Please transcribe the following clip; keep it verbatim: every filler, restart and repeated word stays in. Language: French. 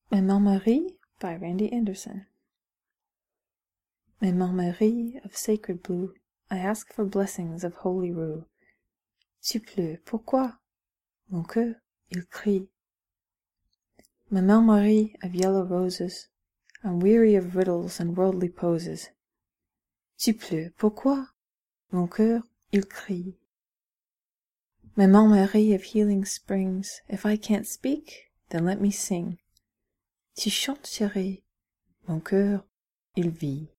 Maman Marie by Randy Anderson. Maman Marie of sacred blue, I ask for blessings of holy rue. Tu pleures, pourquoi? Mon cœur, il crie. Maman Marie of yellow roses, I'm weary of riddles and worldly poses. Tu pleures, pourquoi? Mon cœur, il crie. Maman Marie of healing springs, if I can't speak, then let me sing. Tu chantes, chérie, mon cœur, il vit.